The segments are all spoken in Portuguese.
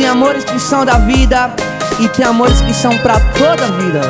amores que são da vida e tem amores que são pra toda a vida.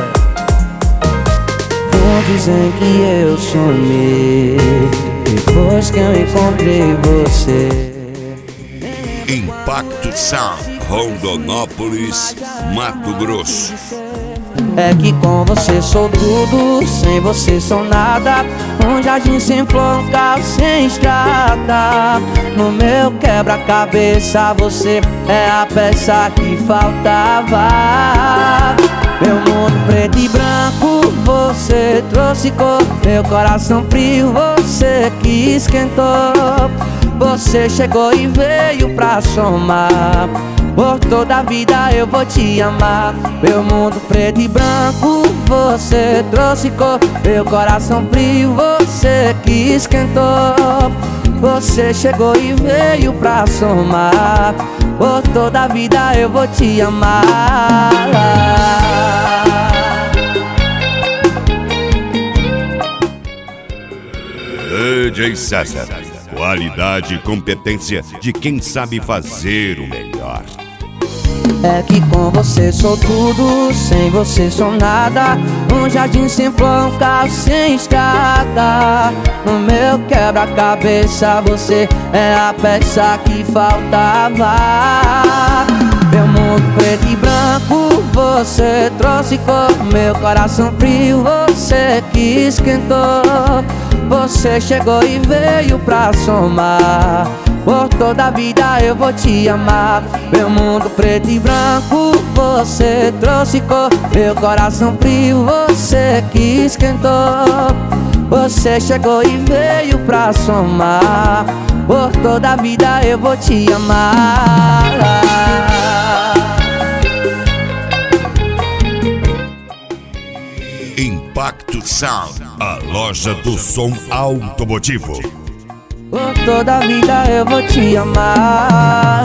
Dizem que eu sonhei depois que eu encontrei você. Impacto Sound, Rondonópolis, Mato Grosso. É que com você sou tudo, sem você sou nada. Um jardim sem flor, um carro sem estrada. No meu quebra-cabeça você é a peça que faltava. Meu mundo preto e branco, você trouxe cor. Meu coração frio, você que esquentou. Você chegou e veio pra somar. Por toda a vida eu vou te amar. Meu mundo preto e branco, você trouxe cor. Meu coração frio, você que esquentou. Você chegou e veio pra somar. Por toda a vida eu vou te amar. DJ César, qualidade e competência de quem sabe fazer o melhor. É que com você sou tudo, sem você sou nada. Um jardim sem flor, um carro sem estrada. No meu quebra-cabeça você é a peça que faltava. Meu mundo preto e branco, você trouxe cor. Meu coração frio, você que esquentou. Você chegou e veio pra somar. Por toda a vida eu vou te amar. Meu mundo preto e branco, você trouxe cor. Meu coração frio, você que esquentou. Você chegou e veio pra somar. Por toda a vida eu vou te amar. Impacto Sound, a loja do som automotivo. Por toda a vida eu vou te amar.